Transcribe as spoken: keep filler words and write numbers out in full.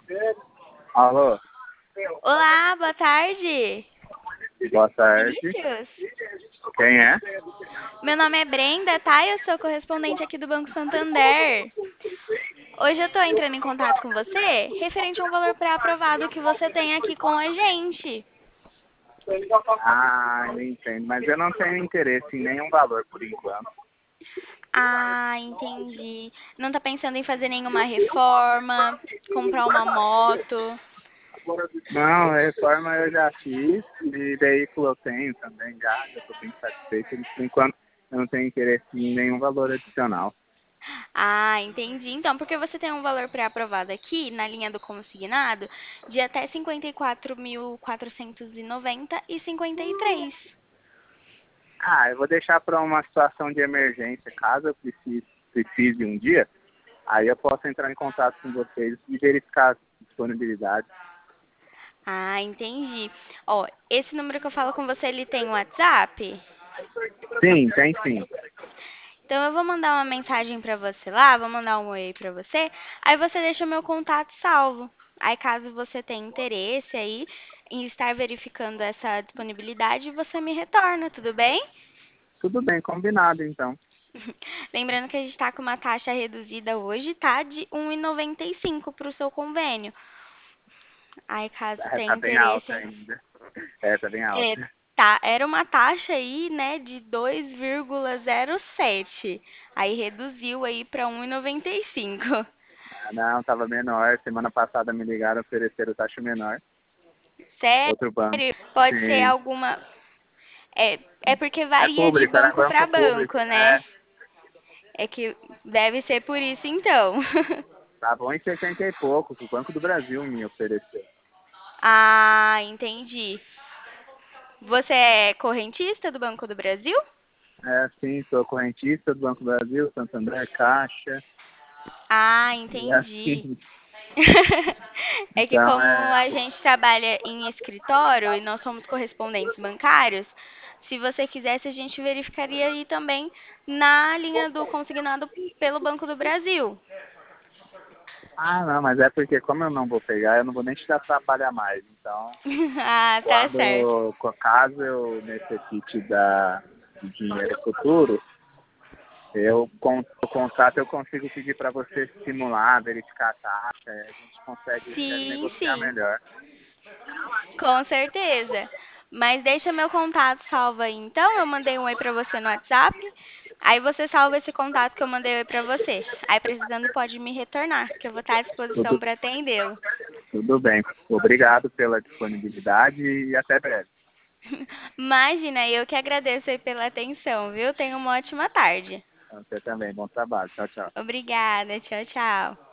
Alô, Olá, boa tarde. boa tarde. Vinícius? Quem é? Meu nome é Brenda, tá? Eu sou correspondente aqui do Banco Santander. Hoje eu tô entrando em contato com você referente a um valor pré-aprovado que você tem aqui com a gente. Ah, eu entendo, mas eu não tenho interesse em nenhum valor por enquanto. Ah, entendi. Não tá pensando em fazer nenhuma reforma, comprar uma moto? Não, reforma eu já fiz e veículo eu tenho também já, eu estou bem satisfeito. Por enquanto eu não tenho interesse em nenhum valor adicional. Ah, entendi. Então, porque você tem um valor pré-aprovado aqui na linha do consignado de até cinquenta e quatro mil quatrocentos e noventa e cinquenta e três. Ah, eu vou deixar para uma situação de emergência, caso eu precise, precise um dia, aí eu posso entrar em contato com vocês e verificar a disponibilidade. Ah, entendi. Ó, esse número que eu falo com você, ele tem WhatsApp? Sim, tem sim. Então eu vou mandar uma mensagem pra você lá, vou mandar um oi pra você, aí você deixa o meu contato salvo. Aí caso você tenha interesse aí em estar verificando essa disponibilidade, você me retorna, tudo bem? Tudo bem, combinado então. Lembrando que a gente tá com uma taxa reduzida hoje, tá? De um e noventa e cinco para o seu convênio. Aí caso É, tenha tá bem interesse alta em ainda. É, tá bem É, alta. tá, era uma taxa aí, né, de dois vírgula zero sete. Aí reduziu aí para um e noventa e cinco. Ah, não, tava menor. Semana passada me ligaram, ofereceram taxa menor. Sério? Outro banco. Pode ser Sim. alguma. É, é porque É varia de público, era banco banco para público. banco, né? É, É que deve ser por isso então. tava um e sessenta e pouco, que o Banco do Brasil me ofereceu. Ah, entendi. Você é correntista do Banco do Brasil? É, sim, sou correntista do Banco do Brasil, Santander, Caixa, Ah, e entendi. assim. É que Então, como é. a gente trabalha em escritório e nós somos correspondentes bancários, se você quisesse, a gente verificaria aí também na linha do consignado pelo Banco do Brasil. Ah, não, mas é porque como eu não vou pegar, eu não vou nem te dar trabalhar mais. Então, Ah, tá certo. quando, caso eu necessite da, de dinheiro futuro, Eu, com o contrato, eu consigo pedir para você simular, verificar a taxa, a gente consegue Sim, negociar sim, melhor. com certeza. Mas deixa meu contato salvo aí, então. Eu mandei um oi pra você no WhatsApp. Aí você salva esse contato que eu mandei oi pra você. Aí precisando pode me retornar, que eu vou estar à disposição Tudo, para atendê-lo. tudo bem. Obrigado pela disponibilidade e até breve. Imagina, eu que agradeço aí pela atenção, viu? Tenha uma ótima tarde. Você também. Bom trabalho. Tchau, tchau. Obrigada, tchau, tchau.